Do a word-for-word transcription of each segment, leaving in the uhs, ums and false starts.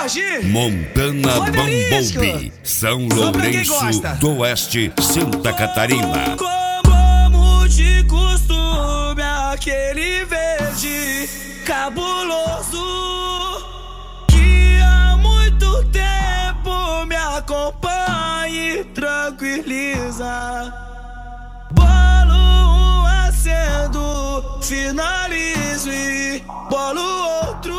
Jorge. Montana Bumblebee, São Lourenço do Oeste, Santa Catarina. Como de costume, aquele verde cabuloso que há muito tempo me acompanha e tranquiliza. Bolo um acendo, finalizo e bolo outro.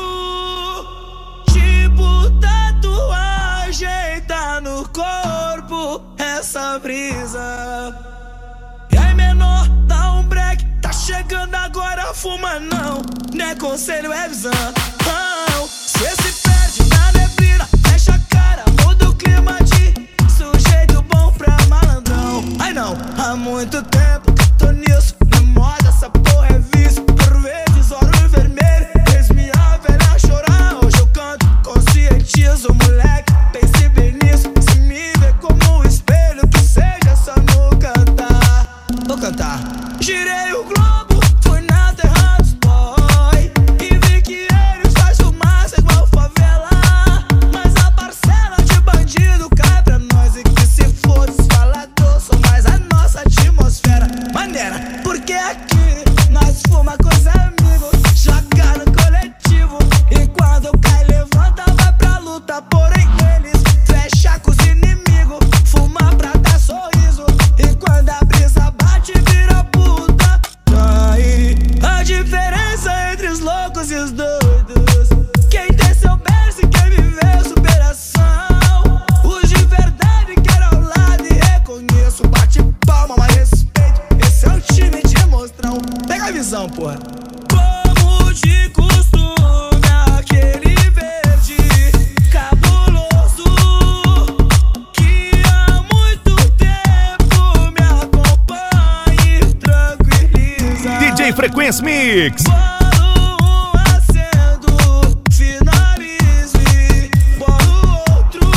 Tipo tatuagem, tá no corpo essa brisa. E aí, menor, dá um break, tá chegando agora, fuma não, não é conselho, é visão. Cê se perde na neblina, fecha a cara, muda o clima de sujeito bom pra malandrão. Ai não, há muito tempo que tô nisso, na moda essa porra é vício. Por vezes olho vermelho, fez minha velha chorar. Hoje eu canto, conscientizo, moleque, pense bem nisso. Se me vê como um espelho, que seja só no cantar. Vou cantar. Girei o globo, fui na terra dos boy e vi que eles faz fumaça igual favela. Mas a parcela de bandido cai pra nós, e que se for desfalador, sou mais a nossa atmosfera. Maneira, porque aqui nós fuma com os amigos, joga no coletivo, e quando cai levanta, vai pra luta. Porém eles fecha com os inimigos, fuma pra dar sorriso, e quando a brisa bate vira puta. Aí a diferença entre os loucos e os doidos, quem tem seu berço e quem viveu superação. Os de verdade quero ao lado e reconheço, bate palma, mas respeito, esse é o time de monstrão. Pega a visão, porra. Como de costume, aquele verde cabuloso que há muito tempo me acompanha e tranquiliza. D J Frequência Mix. Bolo um acendo, finalizo e bolo outro.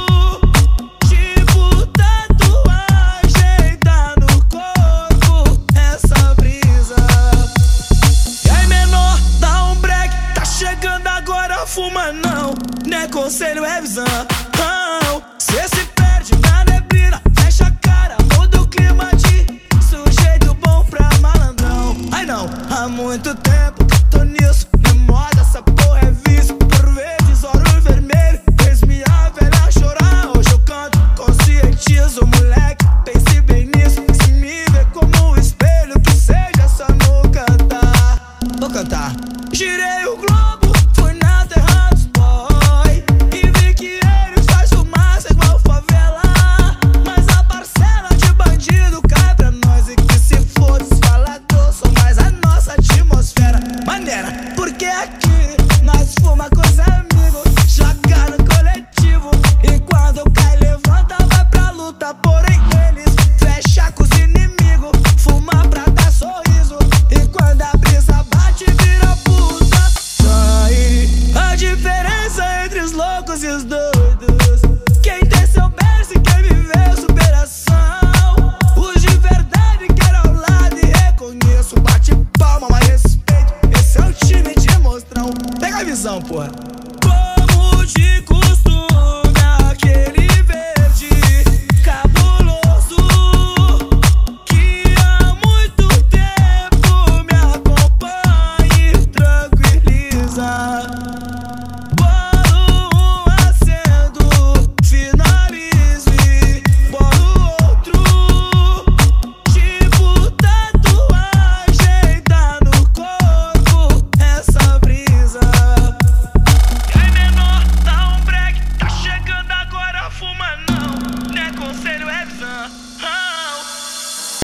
Tipo tatuagem, tá no corpo essa brisa. E aí, menor, dá um break, tá chegando agora, fuma não, não é conselho, é visão. Cê se perde na neblina, fecha a cara, muda o clima de sujeito bom pra malandrão. Ai não, há muito tempo que tô nisso, na moda essa porra é vício. Por vezes olho vermelho, fez minha velha chorar. Hoje eu canto, conscientizo, moleque, pense bem nisso. Se me vê como um espelho, que seja só no cantar. Vou cantar. Girei o globo, fui na terra dos boy e vi que eles faz fumaça igual favela. Mas a parcela de bandido cai pra nós, e que se for desfalador, sou mais a nossa atmosfera. Maneira, porque aqui nós fuma com os amigos, joga no coletivo, e quando cai levanta, vai pra luta. Porém eles fecha com os inimigos, fuma pra dar sorriso, e quando a brisa bate vira puta. Aí a diferença entre os loucos e os dois.